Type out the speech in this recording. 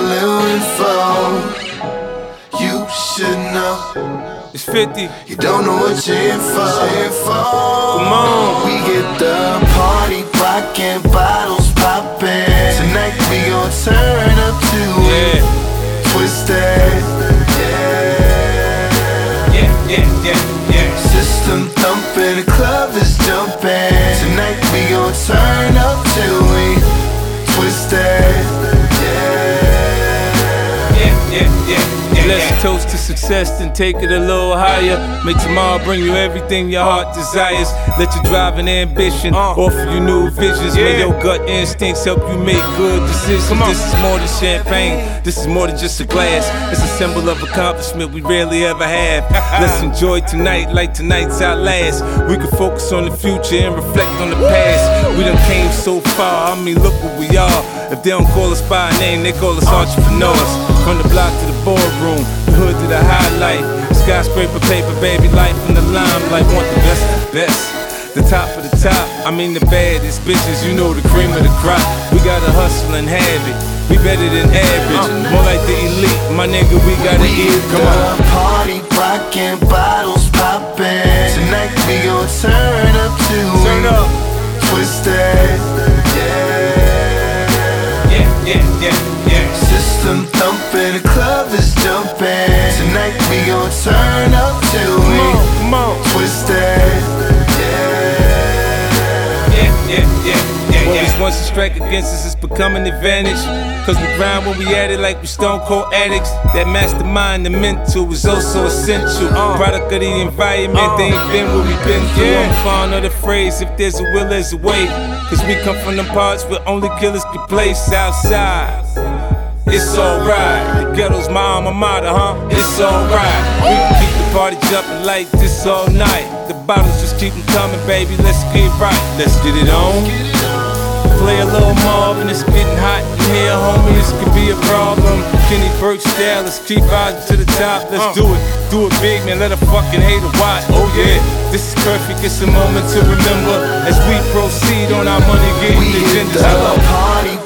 little info you should know. It's 50. You don't know what you're in for. Come on. We get the party rockin', bottles poppin'. Tonight we gon' turn up to it. Twisted. Yeah. System thumping, the club is jumping. Tonight we gon' turn up till we twisted. Let's toast to success, then take it a little higher. Make tomorrow bring you everything your heart desires. Let your drive and ambition offer you new visions. May your gut instincts help you make good decisions. This is more than champagne, this is more than just a glass. It's a symbol of accomplishment we rarely ever have. Let's enjoy tonight like tonight's our last. We can focus on the future and reflect on the past. We done came so far, I mean look what we are. If they don't call us by a name, they call us entrepreneurs. From the block to the boardroom, the hood to the highlight. Skyscraper paper, baby, life in the limelight. Want the best of the best, the top of the top. I mean the baddest bitches, you know the cream of the crop. We gotta hustle and have it, we better than average. More like the elite, my nigga, we gotta eat. Come on. Party rockin', bottles poppin'. Tonight we gon' turn up to it. Twisted. System thumping, the club is jumping. Tonight we gon' turn up till we twisted. What was once a strike against us is becoming an advantage. Cause we grind when we at it like we stone cold addicts. That mastermind, the mental is also essential. Product of the environment, they ain't been what we been through. I'm fond of the phrase, if there's a will, there's a way. Cause we come from them parts where only killers can play. Southside, it's alright. The ghetto's my alma mater, it's alright. We can keep the party jumping like this all night. The bottles just keep them coming, baby, let's get right. Let's get it on. Play a little Marvin, it's getting hot in here, homie, this could be a problem. Kenny Burke style, let's keep rising to the top. Let's do it big, man, let a fucking hater watch. Oh yeah, this is perfect, it's a moment to remember as we proceed on our money getting agendas. We hit the party